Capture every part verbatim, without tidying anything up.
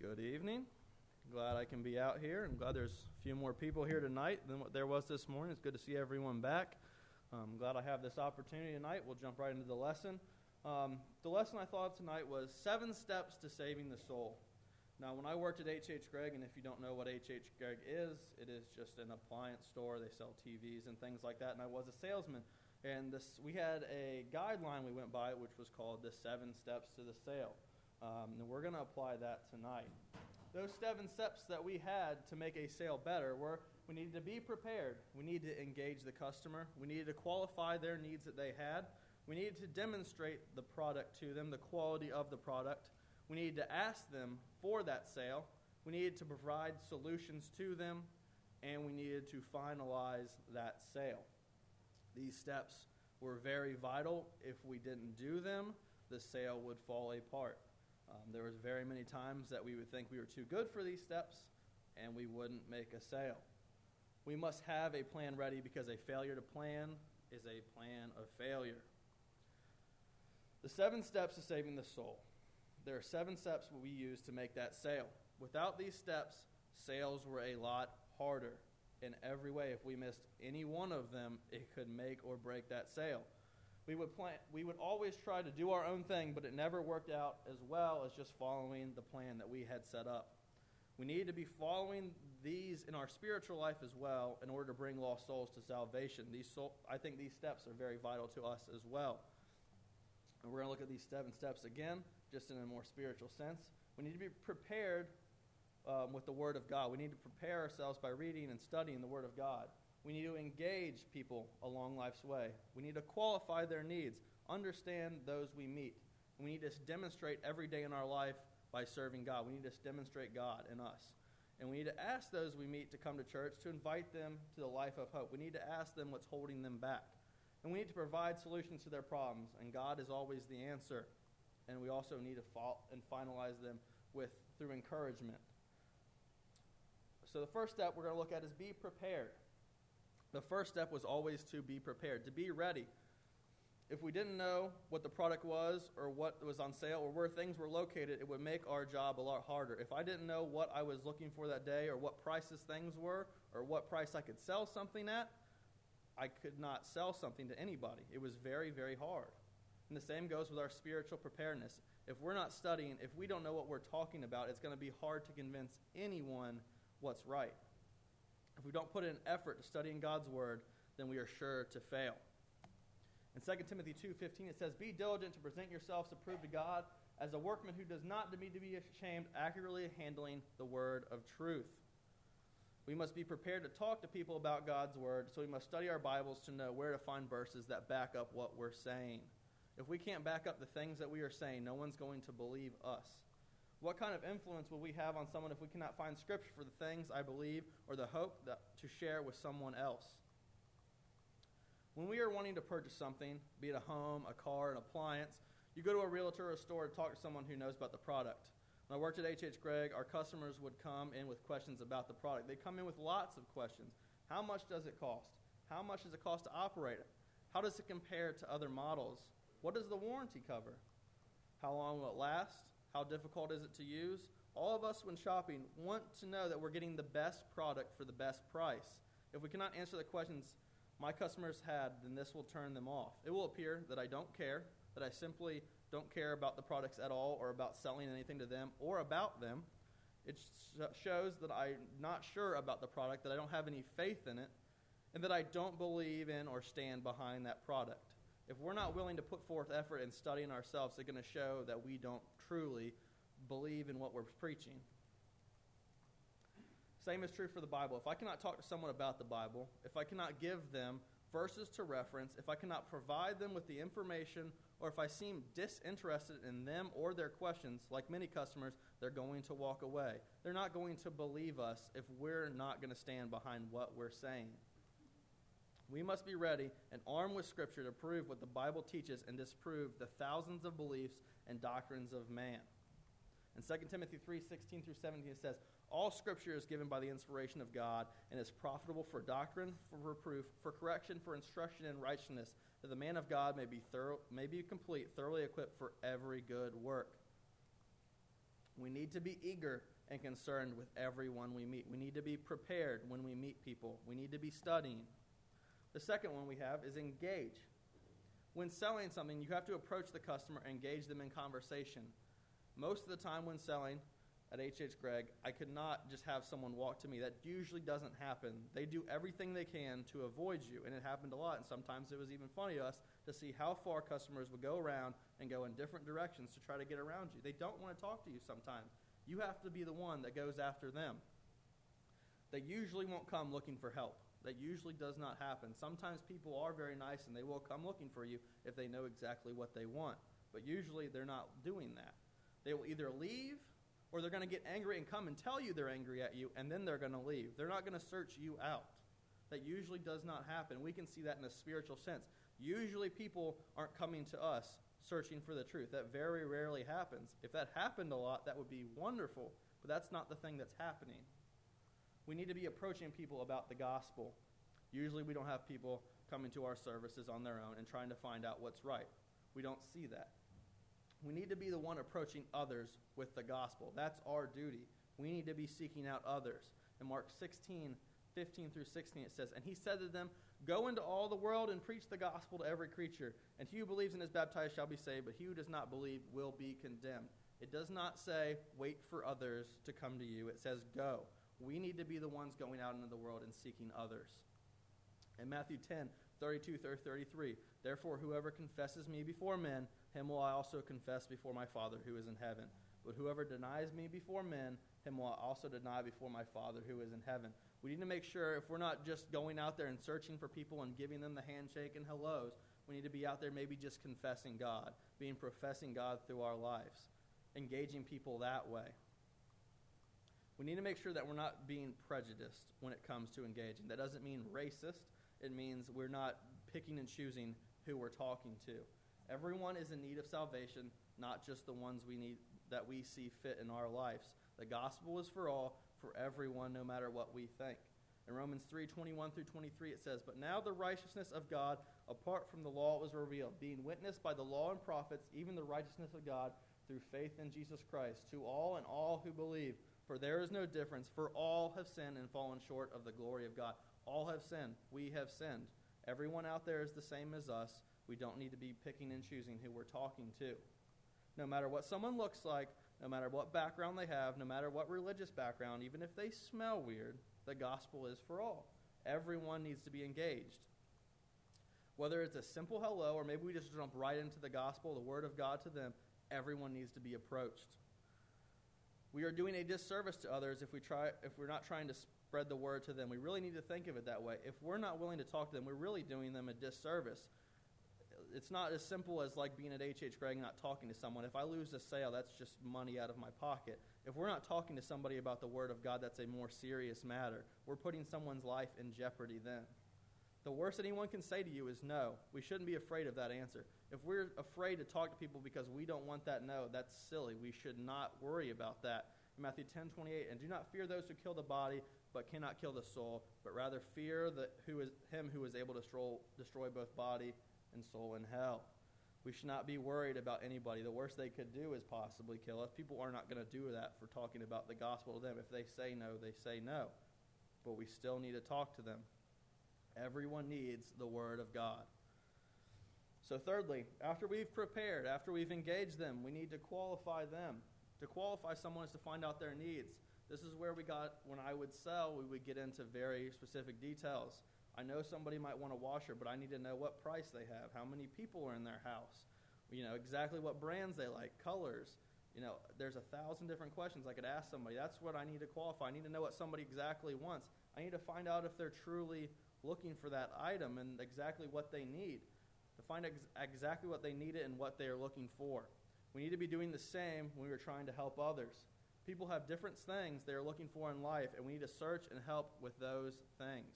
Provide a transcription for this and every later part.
Good evening. Glad I can be out here. I'm glad there's a few more people here tonight than what there was this morning. It's good to see everyone back. I'm glad I have this opportunity tonight. We'll jump right into the lesson. Um, the lesson I thought of tonight was seven steps to saving the soul. Now, when I worked at H H. Gregg, and if you don't know what H H. Gregg is, it is just an appliance store. They sell T Vs and things like that, and I was a salesman. And this, we had a guideline we went by, which was called the seven steps to the sale. Um, and we're going to apply that tonight. Those seven steps that we had to make a sale better were we needed to be prepared. We needed to engage the customer. We needed to qualify their needs that they had. We needed to demonstrate the product to them, the quality of the product. We needed to ask them for that sale. We needed to provide solutions to them. And we needed to finalize that sale. These steps were very vital. If we didn't do them, the sale would fall apart. Um, there was very many times that we would think we were too good for these steps, and we wouldn't make a sale. We must have a plan ready because a failure to plan is a plan of failure. The seven steps to saving the soul. There are seven steps we use to make that sale. Without these steps, sales were a lot harder. In every way, if we missed any one of them, it could make or break that sale. We would plan, we would always try to do our own thing, but it never worked out as well as just following the plan that we had set up. We need to be following these in our spiritual life as well in order to bring lost souls to salvation. These soul, I think these steps are very vital to us as well. And we're going to look at these seven steps again, just in a more spiritual sense. We need to be prepared um, with the Word of God. We need to prepare ourselves by reading and studying the Word of God. We need to engage people along life's way. We need to qualify their needs, understand those we meet. We need to demonstrate every day in our life by serving God. We need to demonstrate God in us. And we need to ask those we meet to come to church, to invite them to the life of hope. We need to ask them what's holding them back. And we need to provide solutions to their problems. And God is always the answer. And we also need to follow and finalize them with through encouragement. So the first step we're going to look at is be prepared. The first step was always to be prepared, to be ready. If we didn't know what the product was or what was on sale or where things were located, it would make our job a lot harder. If I didn't know what I was looking for that day or what prices things were or what price I could sell something at, I could not sell something to anybody. It was very, very hard. And the same goes with our spiritual preparedness. If we're not studying, if we don't know what we're talking about, it's going to be hard to convince anyone what's right. If we don't put in effort to studying God's Word, then we are sure to fail. In Second Timothy two fifteen, it says, "Be diligent to present yourselves approved to God as a workman who does not need to be ashamed, accurately handling the word of truth." We must be prepared to talk to people about God's Word, so we must study our Bibles to know where to find verses that back up what we're saying. If we can't back up the things that we are saying, no one's going to believe us. What kind of influence will we have on someone if we cannot find Scripture for the things I believe or the hope that, to share with someone else? When we are wanting to purchase something, be it a home, a car, an appliance, you go to a realtor or a store to talk to someone who knows about the product. When I worked at H H. Gregg, our customers would come in with questions about the product. They come in with lots of questions. How much does it cost? How much does it cost to operate it? How does it compare to other models? What does the warranty cover? How long will it last? How difficult is it to use? All of us, when shopping, want to know that we're getting the best product for the best price. If we cannot answer the questions my customers had, then this will turn them off. It will appear that I don't care, that I simply don't care about the products at all or about selling anything to them or about them. It sh- shows that I'm not sure about the product, that I don't have any faith in it, and that I don't believe in or stand behind that product. If we're not willing to put forth effort in studying ourselves, it's going to show that we don't truly believe in what we're preaching. Same is true for the Bible. If I cannot talk to someone about the Bible, if I cannot give them verses to reference, if I cannot provide them with the information, or if I seem disinterested in them or their questions, like many customers, they're going to walk away. They're not going to believe us if we're not going to stand behind what we're saying. We must be ready and armed with Scripture to prove what the Bible teaches and disprove the thousands of beliefs and doctrines of man. In Second Timothy three sixteen through seventeen, it says, "All Scripture is given by the inspiration of God and is profitable for doctrine, for reproof, for correction, for instruction in righteousness, that the man of God may be thorough, may be complete, thoroughly equipped for every good work." We need to be eager and concerned with everyone we meet. We need to be prepared when we meet people. We need to be studying. The second one we have is engage. When selling something, you have to approach the customer and engage them in conversation. Most of the time when selling at H H. Gregg, I could not just have someone walk to me. That usually doesn't happen. They do everything they can to avoid you, and it happened a lot. And sometimes it was even funny to us to see how far customers would go around and go in different directions to try to get around you. They don't want to talk to you sometimes. You have to be the one that goes after them. They usually won't come looking for help. That usually does not happen. Sometimes people are very nice, and they will come looking for you if they know exactly what they want. But usually they're not doing that. They will either leave, or they're going to get angry and come and tell you they're angry at you, and then they're going to leave. They're not going to search you out. That usually does not happen. We can see that in a spiritual sense. Usually people aren't coming to us searching for the truth. That very rarely happens. If that happened a lot, that would be wonderful, but that's not the thing that's happening. We need to be approaching people about the gospel. Usually we don't have people coming to our services on their own and trying to find out what's right. We don't see that. We need to be the one approaching others with the gospel. That's our duty. We need to be seeking out others. In Mark sixteen, fifteen through sixteen, it says, "And he said to them, Go into all the world and preach the gospel to every creature. And he who believes and is baptized shall be saved, but he who does not believe will be condemned." It does not say, wait for others to come to you. It says, go. We need to be the ones going out into the world and seeking others. In Matthew ten, thirty-two through thirty-three, "Therefore whoever confesses me before men, him will I also confess before my Father who is in heaven. But whoever denies me before men, him will I also deny before my Father who is in heaven." We need to make sure if we're not just going out there and searching for people and giving them the handshake and hellos, we need to be out there maybe just confessing God, being professing God through our lives, engaging people that way. We need to make sure that we're not being prejudiced when it comes to engaging. That doesn't mean racist. It means we're not picking and choosing who we're talking to. Everyone is in need of salvation, not just the ones we need that we see fit in our lives. The gospel is for all, for everyone, no matter what we think. In Romans three, twenty-one through twenty-three, it says, "But now the righteousness of God, apart from the law, was revealed, being witnessed by the law and prophets, even the righteousness of God through faith in Jesus Christ, to all and all who believe. For there is no difference, for all have sinned and fallen short of the glory of God." All have sinned. We have sinned. Everyone out there is the same as us. We don't need to be picking and choosing who we're talking to. No matter what someone looks like, no matter what background they have, no matter what religious background, even if they smell weird, the gospel is for all. Everyone needs to be engaged. Whether it's a simple hello or maybe we just jump right into the gospel, the word of God to them, everyone needs to be approached. We are doing a disservice to others if we try if we're not trying to spread the word to them. We really need to think of it that way. If we're not willing to talk to them, we're really doing them a disservice. It's not as simple as like being at H H. Gregg and not talking to someone. If I lose a sale, that's just money out of my pocket. If we're not talking to somebody about the word of God, that's a more serious matter. We're putting someone's life in jeopardy then. The worst anyone can say to you is no. We shouldn't be afraid of that answer. If we're afraid to talk to people because we don't want that no, that's silly. We should not worry about that. In Matthew ten twenty-eight, "And do not fear those who kill the body, but cannot kill the soul, but rather fear the, who is, him who is able to destroy, destroy both body and soul in hell." We should not be worried about anybody. The worst they could do is possibly kill us. People are not going to do that for talking about the gospel to them. If they say no, they say no. But we still need to talk to them. Everyone needs the word of God. So thirdly, after we've prepared, after we've engaged them, we need to qualify them. To qualify someone is to find out their needs. This is where we got, when I would sell, we would get into very specific details. I know somebody might want a washer, but I need to know what price they have, how many people are in their house, you know, exactly what brands they like, colors. You know, there's a thousand different questions I could ask somebody. That's what I need to qualify. I need to know what somebody exactly wants. I need to find out if they're truly looking for that item and exactly what they need, to find ex- exactly what they need and what they are looking for. We need to be doing the same when we're trying to help others. People have different things they're looking for in life, and we need to search and help with those things.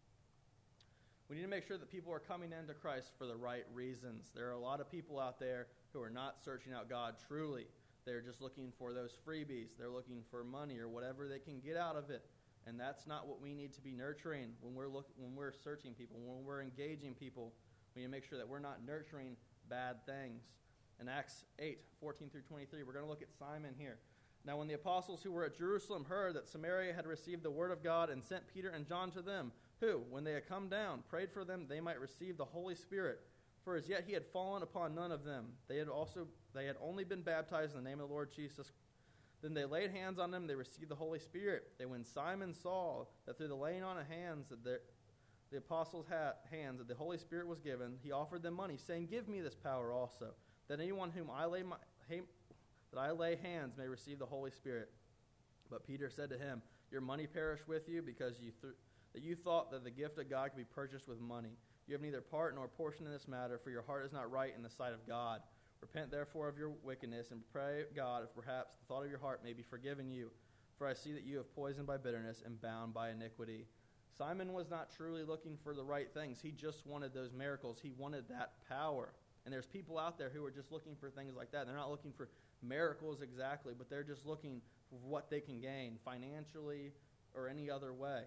We need to make sure that people are coming into Christ for the right reasons. There are a lot of people out there who are not searching out God truly. They're just looking for those freebies. They're looking for money or whatever they can get out of it. And that's not what we need to be nurturing when we're look, when we're searching people, when we're engaging people. We need to make sure that we're not nurturing bad things. In Acts eight, fourteen through twenty-three, we're going to look at Simon here. Now when the apostles who were at Jerusalem heard that Samaria had received the word of God and sent Peter and John to them, who, when they had come down, prayed for them they might receive the Holy Spirit. For as yet he had fallen upon none of them. They had also they had only been baptized in the name of the Lord Jesus. Then they laid hands on them, they received the Holy Spirit. And when Simon saw that through the laying on of hands that the, the apostles' had hands that the Holy Spirit was given, he offered them money, saying, Give me this power also, that anyone whom I lay my that I lay hands may receive the Holy Spirit. But Peter said to him, Your money perish with you, because you th- that you thought that the gift of God could be purchased with money. You have neither part nor portion in this matter, for your heart is not right in the sight of God. Repent therefore of your wickedness, and pray God if perhaps the thought of your heart may be forgiven you. For I see that you have poisoned by bitterness and bound by iniquity. Simon was not truly looking for the right things. He just wanted those miracles. He wanted that power. And there's people out there who are just looking for things like that. They're not looking for miracles exactly, but they're just looking for what they can gain financially or any other way.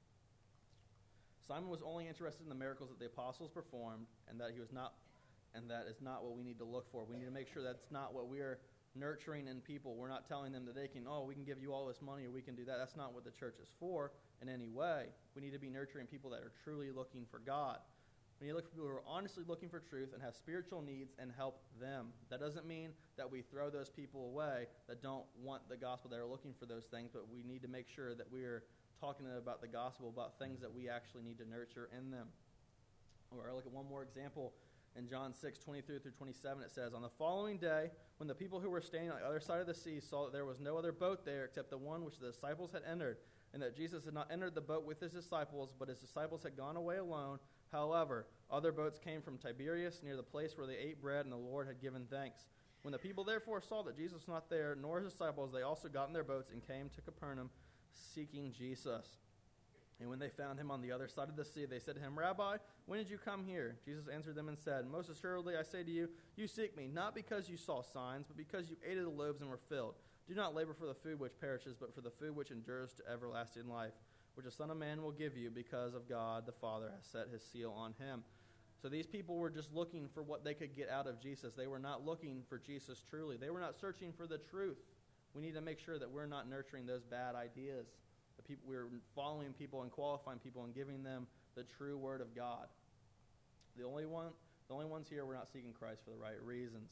Simon was only interested in the miracles that the apostles performed, and that he was not, and that is not what we need to look for. We need to make sure that's not what we're nurturing in people. We're not telling them that they can, oh, we can give you all this money or we can do that. That's not what the church is for in any way. We need to be nurturing people that are truly looking for God. We need to look for people who are honestly looking for truth and have spiritual needs and help them. That doesn't mean that we throw those people away that don't want the gospel, that are looking for those things, but we need to make sure that we're talking to them about the gospel, about things that we actually need to nurture in them. Or look at one more example. In John six, twenty-three through twenty-seven, it says, On the following day, when the people who were staying on the other side of the sea saw that there was no other boat there except the one which the disciples had entered, and that Jesus had not entered the boat with his disciples, but his disciples had gone away alone. However, other boats came from Tiberias near the place where they ate bread, and the Lord had given thanks. When the people therefore saw that Jesus was not there, nor his disciples, they also got in their boats and came to Capernaum, seeking Jesus. And when they found him on the other side of the sea, they said to him, Rabbi, when did you come here? Jesus answered them and said, Most assuredly I say to you, you seek me, not because you saw signs, but because you ate of the loaves and were filled. Do not labor for the food which perishes, but for the food which endures to everlasting life, which the Son of Man will give you, because of God the Father has set his seal on him. So these people were just looking for what they could get out of Jesus. They were not looking for Jesus truly. They were not searching for the truth. We need to make sure that we're not nurturing those bad ideas. The people, we're following people and qualifying people and giving them the true word of God. The only one, the only ones here, we're not seeking Christ for the right reasons.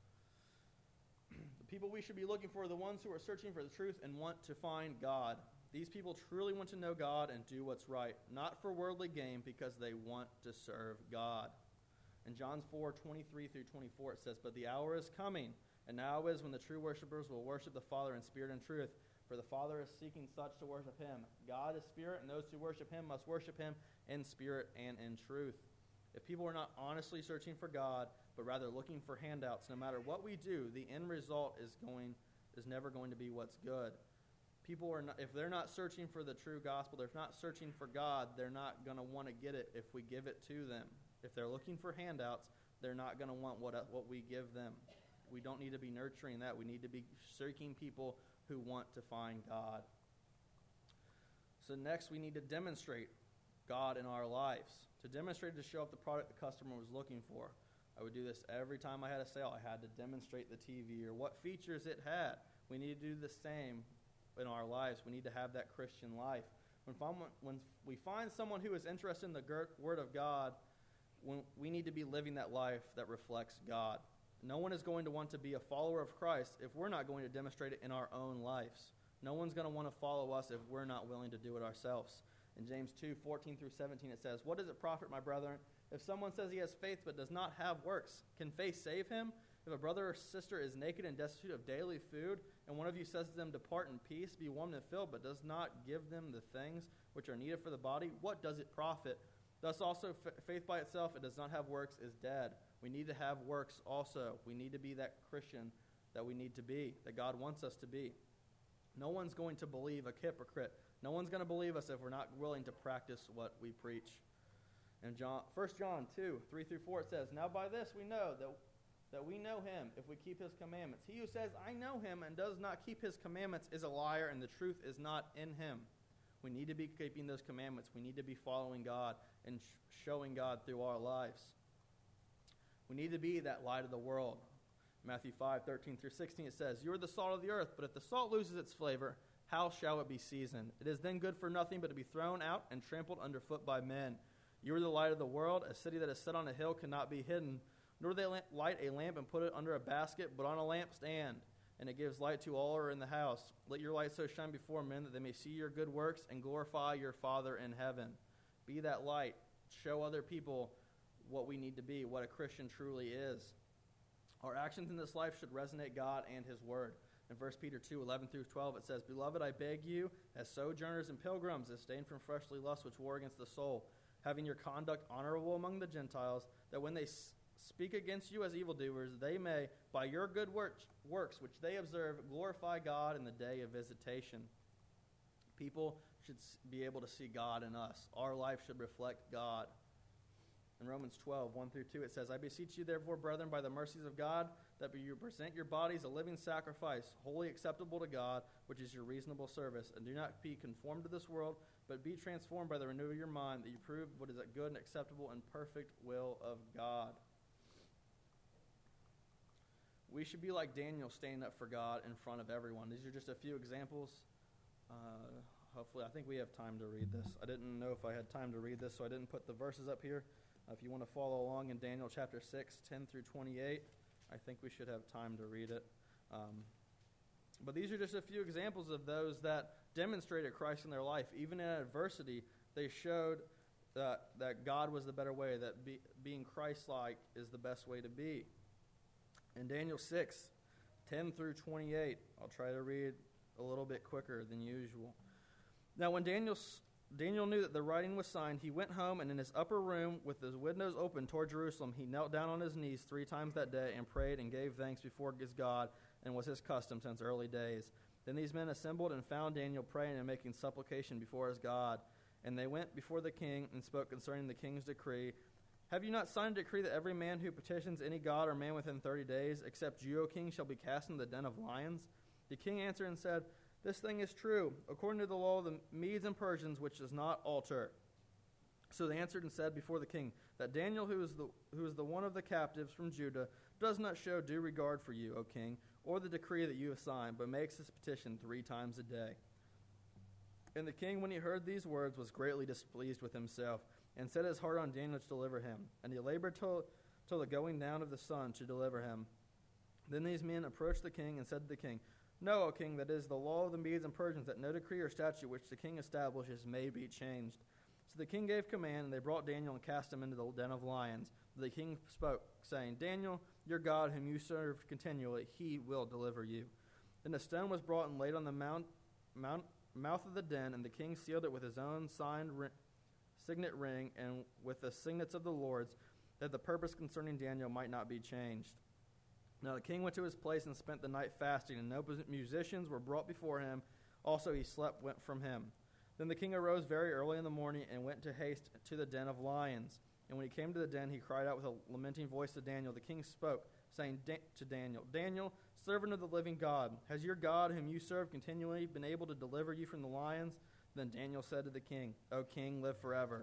The people we should be looking for are the ones who are searching for the truth and want to find God. These people truly want to know God and do what's right, not for worldly gain, because they want to serve God. In John four, twenty-three through twenty-four, it says, But the hour is coming, and now is when the true worshipers will worship the Father in spirit and truth, for the Father is seeking such to worship him. God is spirit, and those who worship him must worship him in spirit and in truth. If people are not honestly searching for God, but rather looking for handouts, no matter what we do, the end result is going is never going to be what's good. People are not, if they're not searching for the true gospel, they're not searching for God, they're not going to want to get it if we give it to them. If they're looking for handouts, they're not going to want what what we give them. We don't need to be nurturing that. We need to be seeking people who want to find God. So next, we need to demonstrate God in our lives. To demonstrate, to show up the product the customer was looking for. I would do this every time I had a sale. I had to demonstrate the T V or what features it had. We need to do the same in our lives. We need to have that Christian life. When, when we find someone who is interested in the Word of God, when we need to be living that life that reflects God. No one is going to want to be a follower of Christ if we're not going to demonstrate it in our own lives. No one's going to want to follow us if we're not willing to do it ourselves. In James two, fourteen through seventeen, it says, What does it profit, my brethren, if someone says he has faith but does not have works? Can faith save him? If a brother or sister is naked and destitute of daily food, and one of you says to them, Depart in peace, be warmed and filled, but does not give them the things which are needed for the body, what does it profit? Thus also f- faith by itself, it does not have works, is dead. We need to have works also. We need to be that Christian that we need to be, that God wants us to be. No one's going to believe a hypocrite. No one's going to believe us if we're not willing to practice what we preach. In John, First John two, three through four, it says, Now by this we know that, that we know him if we keep his commandments. He who says, I know him, and does not keep his commandments is a liar, and the truth is not in him. We need to be keeping those commandments. We need to be following God and sh- showing God through our lives. We need to be that light of the world. Matthew five, thirteen through sixteen, it says, "You are the salt of the earth, but if the salt loses its flavor, how shall it be seasoned? It is then good for nothing but to be thrown out and trampled underfoot by men. You are the light of the world. A city that is set on a hill cannot be hidden. Nor do they light a lamp and put it under a basket, but on a lampstand, and it gives light to all who are in the house. Let your light so shine before men that they may see your good works and glorify your Father in heaven." Be that light. Show other people what we need to be, what a Christian truly is. Our actions in this life should resonate God and his word. In First Peter two, eleven through twelve, it says, "Beloved, I beg you, as sojourners and pilgrims, abstain from fleshly lusts which war against the soul, having your conduct honorable among the Gentiles, that when they s- speak against you as evildoers, they may, by your good works, works which they observe, glorify God in the day of visitation." People should be able to see God in us. Our life should reflect God. In Romans twelve, one through two, it says, "I beseech you, therefore, brethren, by the mercies of God, that you present your bodies a living sacrifice, wholly acceptable to God, which is your reasonable service. And do not be conformed to this world, but be transformed by the renewal of your mind, that you prove what is that good and acceptable and perfect will of God." We should be like Daniel, standing up for God in front of everyone. These are just a few examples. Uh, hopefully, I think we have time to read this. I didn't know if I had time to read this, so I didn't put the verses up here. Uh, if you want to follow along in Daniel chapter six, ten through twenty-eight, I think we should have time to read it. Um, but these are just a few examples of those that demonstrated Christ in their life. Even in adversity, they showed that, that God was the better way, that be, being Christ-like is the best way to be. In Daniel six, ten through twenty-eight, I'll try to read a little bit quicker than usual. "Now when Daniel, Daniel knew that the writing was signed, he went home, and in his upper room, with his windows open toward Jerusalem, he knelt down on his knees three times that day and prayed and gave thanks before his God, and was his custom since early days. Then these men assembled and found Daniel praying and making supplication before his God. And they went before the king and spoke concerning the king's decree. 'Have you not signed a decree that every man who petitions any god or man within thirty days, except you, O king, shall be cast into the den of lions?' The king answered and said, 'This thing is true, according to the law of the Medes and Persians, which does not alter.' So they answered and said before the king, that Daniel, who is the who is the one of the captives from Judah, does not show due regard for you, O king, or the decree that you have signed, but makes his petition three times a day." And the king, when he heard these words, was greatly displeased with himself, and set his heart on Daniel to deliver him. And he labored till, till the going down of the sun to deliver him. Then these men approached the king and said to the king, "Know, O king, that it is the law of the Medes and Persians that no decree or statute which the king establishes may be changed." So the king gave command, and they brought Daniel and cast him into the den of lions. But the king spoke, saying, "Daniel, your God, whom you serve continually, he will deliver you." Then a stone was brought and laid on the mount, mount, mouth of the den, and the king sealed it with his own signed ri- signet ring and with the signets of the lords, that the purpose concerning Daniel might not be changed. Now the king went to his place and spent the night fasting, and no musicians were brought before him. Also he slept went from him. Then the king arose very early in the morning and went to haste to the den of lions. And when he came to the den, he cried out with a lamenting voice to Daniel. The king spoke, saying to Daniel, "Daniel, servant of the living God, has your God, whom you serve continually, been able to deliver you from the lions?" Then Daniel said to the king, "O king, live forever.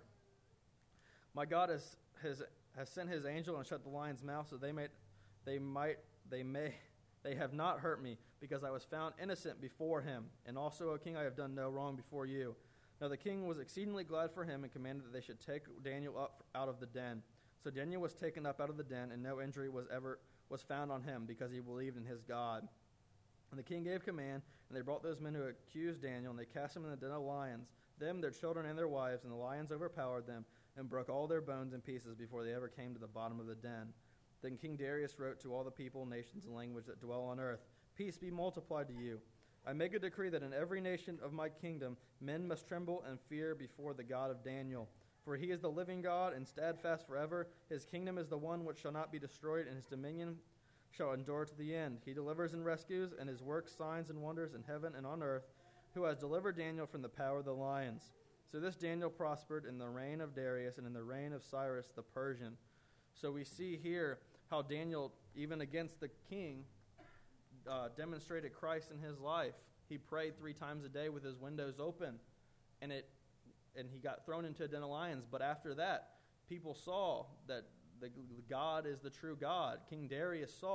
My God has has, has sent his angel and shut the lions' mouth, so they may they might they may they have not hurt me, because I was found innocent before him. And also, O king, I have done no wrong before you." Now the king was exceedingly glad for him, and commanded that they should take Daniel up out of the den. So Daniel was taken up out of the den, and no injury was ever was found on him, because he believed in his God. And the king gave command, and they brought those men who accused Daniel, and they cast him in the den of lions, them, their children, and their wives, and the lions overpowered them, and broke all their bones in pieces before they ever came to the bottom of the den. Then King Darius wrote to all the people, nations, and languages that dwell on earth, "Peace be multiplied to you. I make a decree that in every nation of my kingdom men must tremble and fear before the God of Daniel. For he is the living God and steadfast forever. His kingdom is the one which shall not be destroyed, and his dominion shall endure to the end. He delivers and rescues, and his works signs and wonders in heaven and on earth, who has delivered Daniel from the power of the lions." So this Daniel prospered in the reign of Darius and in the reign of Cyrus the Persian. So we see here how Daniel, even against the king, uh, demonstrated Christ in his life. He prayed three times a day with his windows open, and it and he got thrown into a den of lions. But after that, people saw that the God is the true God. King Darius saw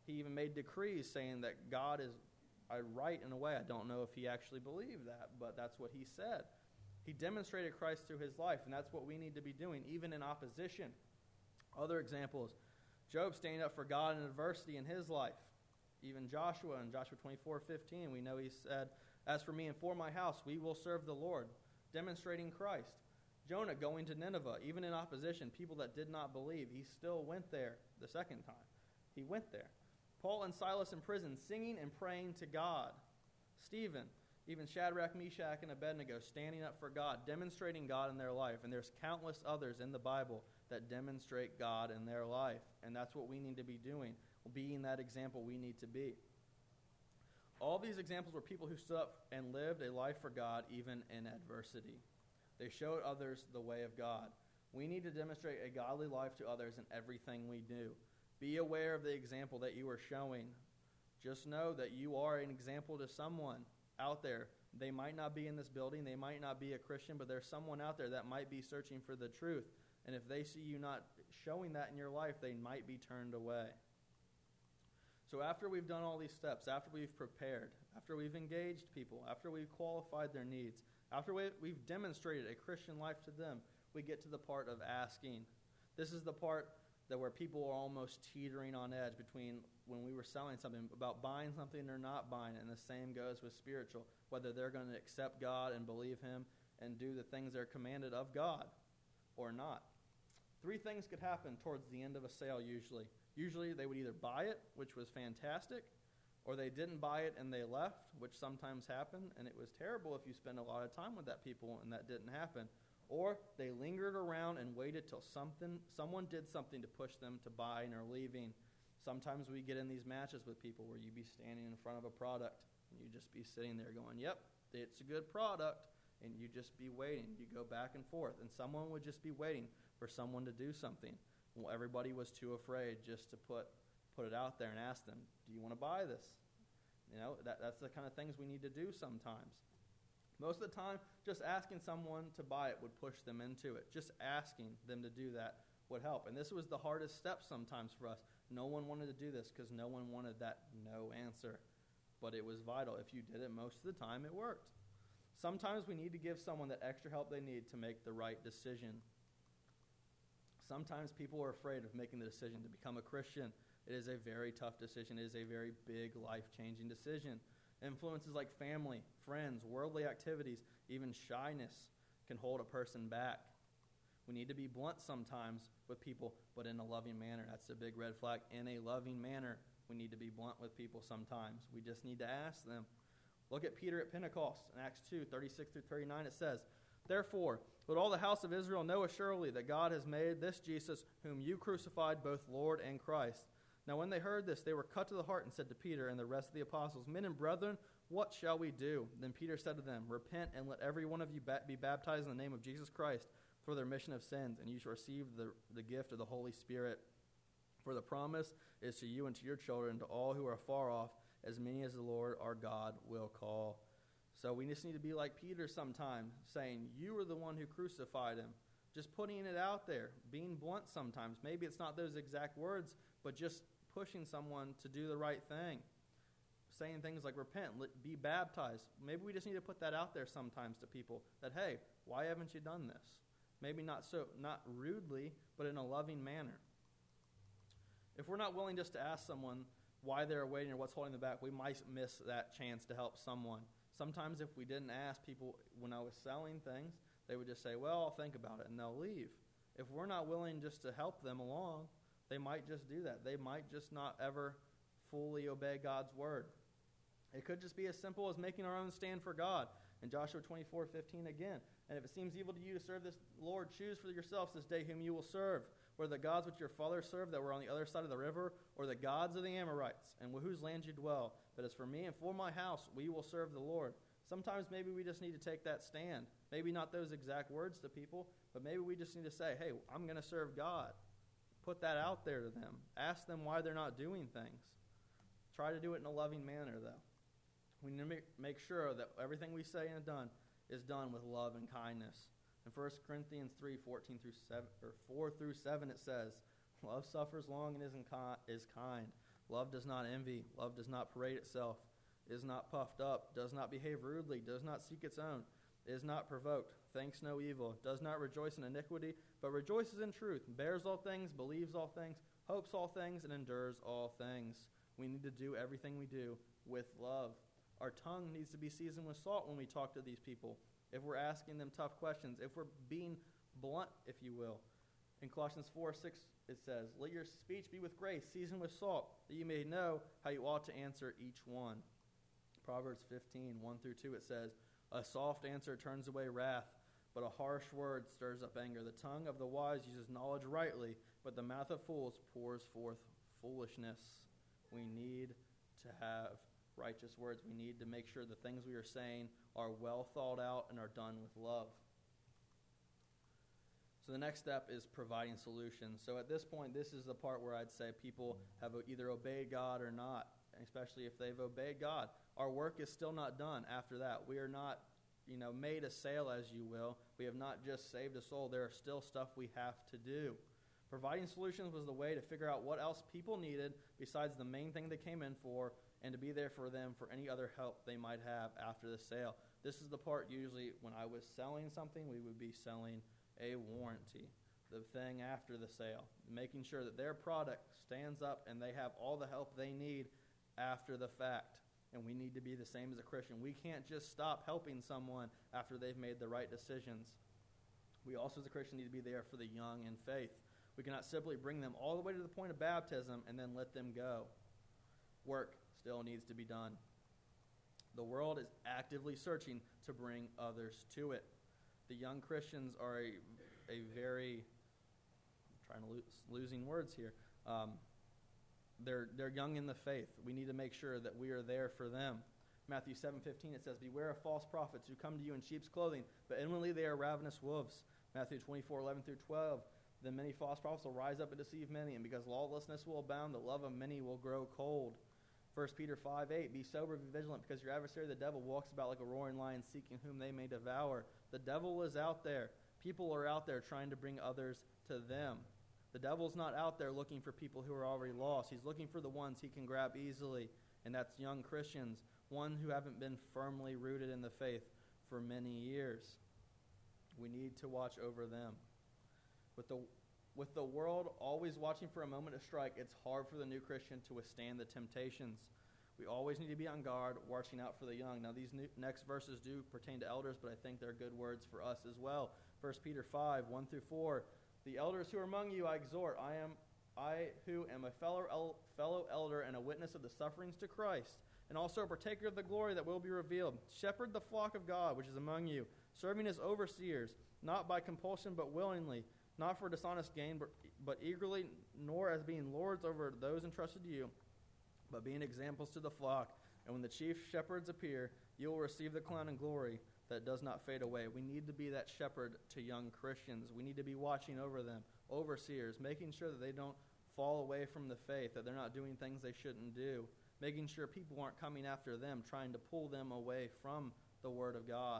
He even made decrees saying that God is I right in a way. I don't know if he actually believed that, but that's what he said. He demonstrated Christ through his life, and that's what we need to be doing, even in opposition. Other examples, Job standing up for God in adversity in his life. Even Joshua in Joshua twenty-four fifteen, we know he said, "As for me and for my house, we will serve the Lord," demonstrating Christ. Jonah going to Nineveh, even in opposition, people that did not believe, he still went there the second time. He went there. Paul and Silas in prison, singing and praying to God. Stephen, even Shadrach, Meshach, and Abednego, standing up for God, demonstrating God in their life. And there's countless others in the Bible that demonstrate God in their life. And that's what we need to be doing, being that example we need to be. All these examples were people who stood up and lived a life for God, even in adversity. They showed others the way of God. We need to demonstrate a godly life to others in everything we do. Be aware of the example that you are showing. Just know that you are an example to someone out there. They might not be in this building. They might not be a Christian, but there's someone out there that might be searching for the truth. And if they see you not showing that in your life, they might be turned away. So after we've done all these steps, after we've prepared, after we've engaged people, after we've qualified their needs, after we've demonstrated a Christian life to them, we get to the part of asking. This is the part that where people are almost teetering on edge between when we were selling something, about buying something or not buying it. And the same goes with spiritual, whether they're going to accept God and believe him and do the things they're commanded of God or not. Three things could happen towards the end of a sale usually. Usually they would either buy it, which was fantastic, or they didn't buy it and they left, which sometimes happened, and it was terrible if you spend a lot of time with that people and that didn't happen. Or they lingered around and waited till something, someone did something to push them to buying or leaving. Sometimes we get in these matches with people where you be standing in front of a product and you just be sitting there going, yep, it's a good product, and you just be waiting. You go back and forth, and someone would just be waiting for someone to do something. Well, everybody was too afraid just to put put it out there and ask them, do you want to buy this? You know, that, that's the kind of things we need to do sometimes. Most of the time, just asking someone to buy it would push them into it. Just asking them to do that would help. And this was the hardest step sometimes for us. No one wanted to do this because no one wanted that no answer. But it was vital. If you did it most of the time, it worked. Sometimes we need to give someone that extra help they need to make the right decision. Sometimes people are afraid of making the decision to become a Christian. It is a very tough decision. It is a very big, life-changing decision. Influences like family, friends, worldly activities, even shyness can hold a person back. We need to be blunt sometimes with people, but in a loving manner. That's a big red flag. In a loving manner, we need to be blunt with people sometimes. We just need to ask them. Look at Peter at Pentecost in Acts two, thirty-six through thirty-nine. It says, "Therefore, let all the house of Israel know assuredly that God has made this Jesus, whom you crucified, both Lord and Christ." Now when they heard this, they were cut to the heart and said to Peter and the rest of the apostles, "Men and brethren, what shall we do?" Then Peter said to them, "Repent and let every one of you ba- be baptized in the name of Jesus Christ for the remission of sins, and you shall receive the, the gift of the Holy Spirit. For the promise is to you and to your children, and to all who are far off, as many as the Lord our God will call." So we just need to be like Peter sometimes, saying, you are the one who crucified him. Just putting it out there, being blunt sometimes. Maybe it's not those exact words, but just pushing someone to do the right thing. Saying things like repent, be baptized. Maybe we just need to put that out there sometimes to people that, hey, why haven't you done this? Maybe not so, not rudely, but in a loving manner. If we're not willing just to ask someone why they're waiting or what's holding them back, we might miss that chance to help someone. Sometimes if we didn't ask people when I was selling things, they would just say, well, I'll think about it, and they'll leave. If we're not willing just to help them along, they might just do that. They might just not ever fully obey God's word. It could just be as simple as making our own stand for God. In Joshua twenty-four fifteen again, "And if it seems evil to you to serve this Lord, choose for yourselves this day whom you will serve, whether the gods which your fathers served that were on the other side of the river, or the gods of the Amorites, and whose land you dwell. But as for me and for my house, we will serve the Lord." Sometimes maybe we just need to take that stand. Maybe not those exact words to people, but maybe we just need to say, hey, I'm going to serve God. Put that out there to them. Ask them why they're not doing things. Try to do it in a loving manner, though. We need to make, make sure that everything we say and done is done with love and kindness. In First Corinthians three, fourteen through seven, or four through seven, it says, "Love suffers long and isn't ki- is kind. Love does not envy. Love does not parade itself, is not puffed up, does not behave rudely, does not seek its own, is not provoked, thinks no evil, does not rejoice in iniquity, but rejoices in truth, bears all things, believes all things, hopes all things, and endures all things. We need to do everything we do with love. Our tongue needs to be seasoned with salt when we talk to these people. If we're asking them tough questions, if we're being blunt, if you will. In Colossians four six, it says, let your speech be with grace, seasoned with salt, that you may know how you ought to answer each one. Proverbs fifteen, one through two, it says, a soft answer turns away wrath, but a harsh word stirs up anger. The tongue of the wise uses knowledge rightly, but the mouth of fools pours forth foolishness. We need to have righteous words. We need to make sure the things we are saying are well thought out and are done with love. So the next step is providing solutions. So at this point, this is the part where I'd say people have either obeyed God or not, especially if they've obeyed God. Our work is still not done after that. We are not, you know, made a sale, as you will. We have not just saved a soul. There are still stuff we have to do. Providing solutions was the way to figure out what else people needed besides the main thing they came in for, and to be there for them for any other help they might have after the sale. This is the part usually when I was selling something, we would be selling a warranty, the thing after the sale, making sure that their product stands up and they have all the help they need after the fact. And we need to be the same as a Christian. We can't just stop helping someone after they've made the right decisions. We also, as a Christian, need to be there for the young in faith. We cannot simply bring them all the way to the point of baptism and then let them go. Work still needs to be done. The world is actively searching to bring others to it. The young Christians are a, a very, I'm trying to lose, losing words here. Um, they're they're young in the faith. We need to make sure that we are there for them. Matthew seven fifteen, it says, beware of false prophets who come to you in sheep's clothing, but inwardly they are ravenous wolves. Matthew twenty-four eleven through twelve, then many false prophets will rise up and deceive many, and because lawlessness will abound, the love of many will grow cold. First Peter five eight, be sober, be vigilant, because your adversary the devil walks about like a roaring lion, seeking whom they may devour. The devil is out there. People are out there trying to bring others to them. The devil's not out there looking for people who are already lost. He's looking for the ones he can grab easily, and that's young Christians, one who haven't been firmly rooted in the faith for many years. We need to watch over them. With the With the world always watching for a moment to strike, it's hard for the new Christian to withstand the temptations. We always need to be on guard, watching out for the young. Now, these new, next verses do pertain to elders, but I think they're good words for us as well. First Peter five, one through four. The elders who are among you I exhort. I am I who am a fellow, el- fellow elder and a witness of the sufferings to Christ, and also a partaker of the glory that will be revealed. Shepherd the flock of God, which is among you, serving as overseers, not by compulsion but willingly, not for dishonest gain, but, but eagerly, nor as being lords over those entrusted to you, but being examples to the flock. And when the chief shepherds appear, you will receive the crown and glory that does not fade away. We need to be that shepherd to young Christians. We need to be watching over them, overseers, making sure that they don't fall away from the faith, that they're not doing things they shouldn't do, making sure people aren't coming after them, trying to pull them away from the Word of God.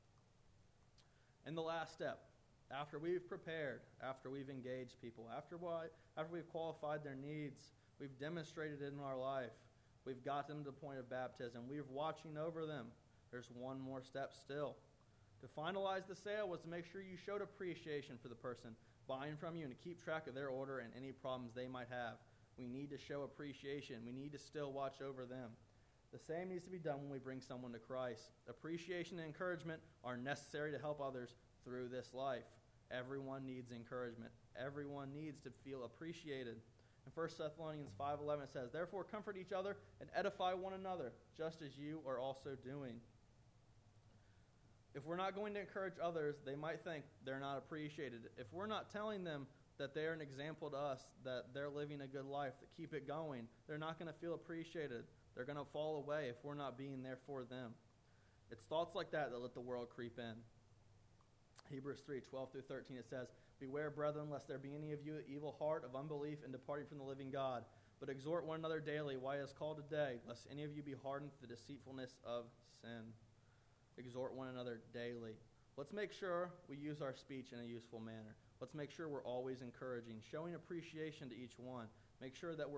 And the last step, after we've prepared, after we've engaged people, after what, after we've qualified their needs, we've demonstrated it in our life, we've got them to the point of baptism, we're watching over them, there's one more step still. To finalize the sale was to make sure you showed appreciation for the person buying from you and to keep track of their order and any problems they might have. We need to show appreciation. We need to still watch over them. The same needs to be done when we bring someone to Christ. Appreciation and encouragement are necessary to help others through this life. Everyone needs encouragement. Everyone needs to feel appreciated. In First Thessalonians five eleven it says, therefore comfort each other and edify one another, just as you are also doing. If we're not going to encourage others, they might think they're not appreciated. If we're not telling them that they're an example to us, that they're living a good life, that keep it going, they're not going to feel appreciated. They're going to fall away if we're not being there for them. It's thoughts like that that let the world creep in. Hebrews three twelve through thirteen, it says, beware, brethren, lest there be any of you an evil heart of unbelief in departing from the living God. But exhort one another daily, while it is called today, lest any of you be hardened to the deceitfulness of sin. Exhort one another daily. Let's make sure we use our speech in a useful manner. Let's make sure we're always encouraging, showing appreciation to each one. Make sure that we're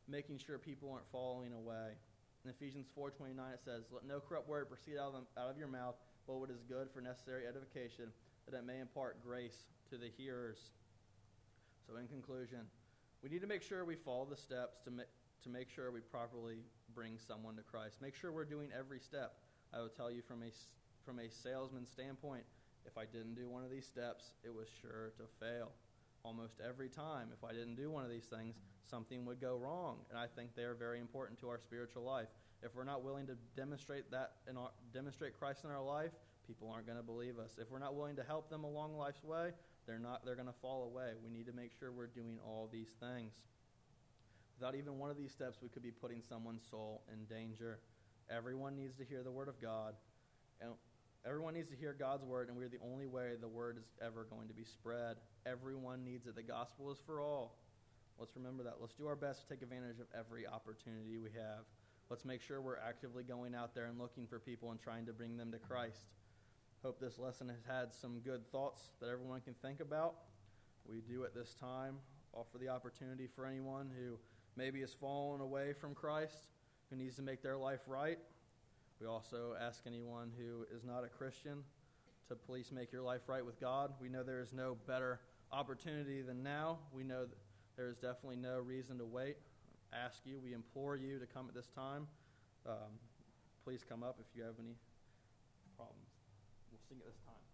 making sure people aren't falling away. In Ephesians four twenty-nine, it says, "Let no corrupt word proceed out of, them, out of your mouth, but what is good for necessary edification, that it may impart grace to the hearers." So in conclusion, we need to make sure we follow the steps to, ma- to make sure we properly bring someone to Christ. Make sure we're doing every step. I will tell you from a, from a salesman's standpoint, if I didn't do one of these steps, it was sure to fail. Almost every time, if I didn't do one of these things, something would go wrong. And I think they are very important to our spiritual life. If we're not willing to demonstrate that and demonstrate Christ in our life, people aren't going to believe us. If we're not willing to help them along life's way, they're not. They're going to fall away. We need to make sure we're doing all these things. Without even one of these steps, we could be putting someone's soul in danger. Everyone needs to hear the word of God, and everyone needs to hear God's word, and we're the only way the word is ever going to be spread. Everyone needs it. The gospel is for all. Let's remember that. Let's do our best to take advantage of every opportunity we have. Let's make sure we're actively going out there and looking for people and trying to bring them to Christ. Hope this lesson has had some good thoughts that everyone can think about. We do at this time offer the opportunity for anyone who maybe has fallen away from Christ, who needs to make their life right. We also ask anyone who is not a Christian to please make your life right with God. We know there is no better opportunity than now. We know that there is definitely no reason to wait. Ask you, we implore you to come at this time. Um, please come up if you have any problems. We'll sing at this time.